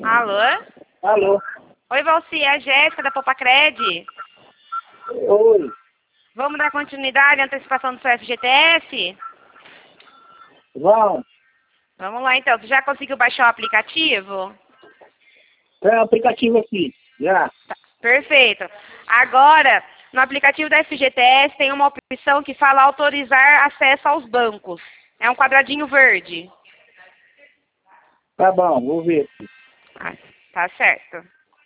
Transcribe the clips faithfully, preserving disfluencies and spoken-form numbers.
Alô? Alô? Oi, Valci, é a Jéssica da Popacred. Oi. Vamos dar continuidade à antecipação do seu F G T S? Vão. Vamos lá, então. Tu já conseguiu baixar o aplicativo? Tem um aplicativo aqui. Já. Tá, perfeito. Agora, no aplicativo da F G T S tem uma opção que fala autorizar acesso aos bancos. É um quadradinho verde. Tá bom, vou ver. Ah, tá certo.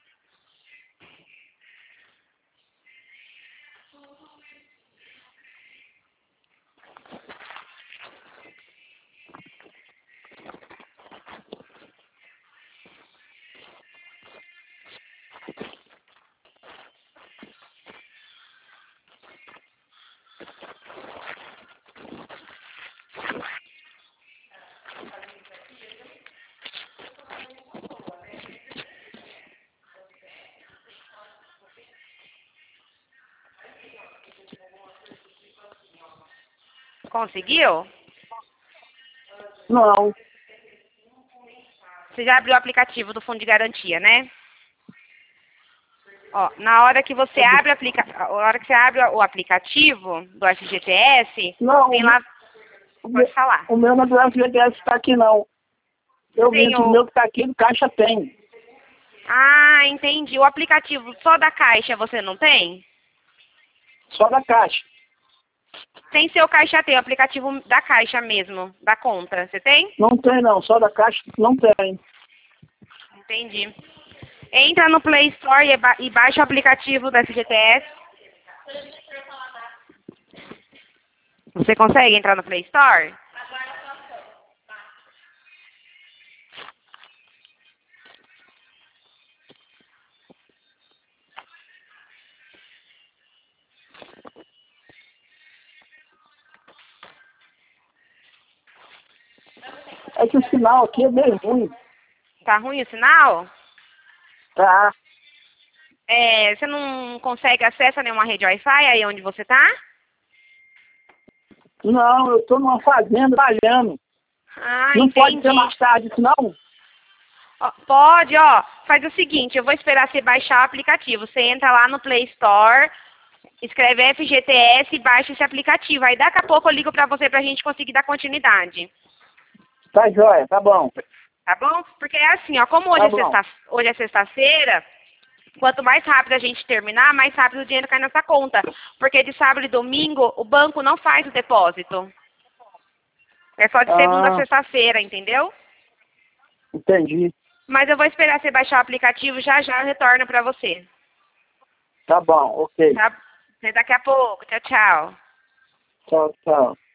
Conseguiu? Não. Você já abriu o aplicativo do Fundo de Garantia, né? Ó, na hora que você abre, o aplica... a hora que você abre o aplicativo do F G T S, Não. tem lá... O Pode meu, falar. o meu não é do F G T S está aqui, não. Eu vi Tem que o o... meu que está aqui no caixa tem. Ah, entendi. O aplicativo só da Caixa você não tem? Só da caixa. Sem seu Caixa tem, o aplicativo da Caixa mesmo, da conta. Você tem? Não tem, não. Só da caixa não tem. Entendi. Entra no Play Store e, ba e baixa o aplicativo da F G T S. Você consegue entrar no Play Store? É que o sinal aqui é meio ruim. Tá ruim o sinal? Tá. É, você não consegue acesso a nenhuma rede Wi-Fi aí onde você tá? Não, eu tô numa fazenda trabalhando. Ah, Não pode entendi. ser mais tarde, isso não? Ó, pode, ó. Faz o seguinte, eu vou esperar você baixar o aplicativo. Você entra lá no Play Store, escreve F G T S e baixa esse aplicativo. Aí daqui a pouco eu ligo pra você pra gente conseguir dar continuidade. Tá jóia, tá bom. Tá bom? Porque é assim, ó, como hoje Tá é bom. sexta, hoje é sexta-feira, quanto mais rápido a gente terminar, mais rápido o dinheiro cai nessa conta. Porque de sábado e domingo o banco não faz o depósito. É só de segunda a Ah, sexta-feira, entendeu? entendi. Mas eu vou esperar você baixar o aplicativo, já já eu retorno pra você. Tá bom, ok. Tá? Até daqui a pouco. Tchau, tchau. Tchau, tchau.